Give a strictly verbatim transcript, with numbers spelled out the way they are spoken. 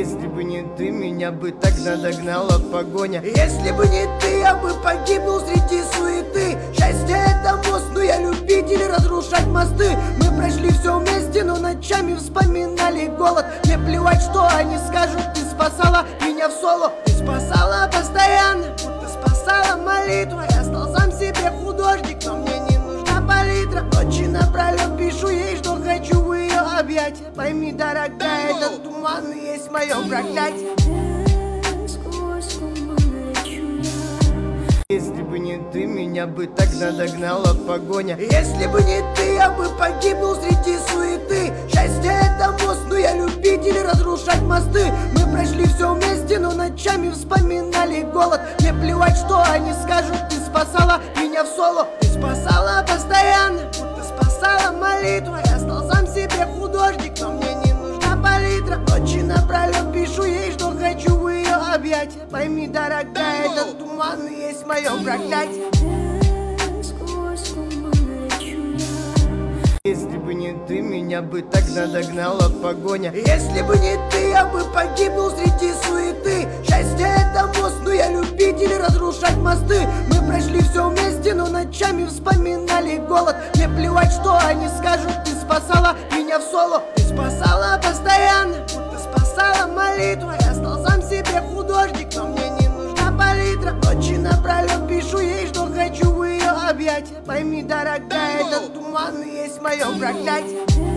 Если бы не ты, меня бы тогда догнала погоня. Если бы не ты, я бы погибнул среди суеты. Счастье — это мост, но я любитель разрушать мосты. Мы прошли все вместе, но ночами вспоминали голод. Мне плевать, что они скажут, ты спасала меня в соло. Ты спасала постоянно, будто спасала молитва. Я стал сам себе художник, но мне не нужна палитра. Ночи напролет пишу ей, что хочу в ее объятия. Пойми, дорогая, этот туман и есть мое проклятие. Если бы не ты, меня бы тогда догнала погоня. Если бы не ты, я бы погибнул среди суеты. Счастье — это мост, но я любитель разрушать мосты. Мы прошли все вместе, но ночами вспоминали голод. Мне плевать, что они скажут, ты спасала меня в соло. Ты спасала постоянно, будто спасала молитва. Я стал сам себе художник, но мне не нужна палитра. Ночи напролет пишу ей, что хочу в ее объятия. Пойми, дорогая, этот туман и есть мое проклятие. Если бы не ты, меня бы тогда догнала погоня. Если бы не ты, я бы погибнул среди суеты. Счастье — это мост, но я любитель разрушать мосты. Мы прошли все вместе, но ночами вспоминали голод. Мне плевать, что они скажут, ты спасала меня в соло. Ты спасала постоянно, будто спасала молитва. Я стал сам себе художник, но мне не нужна палитра. Ночи напролет пишу ей, что хочу в ее объятия. Пойми, дорогая, этот туман и есть мое проклятие.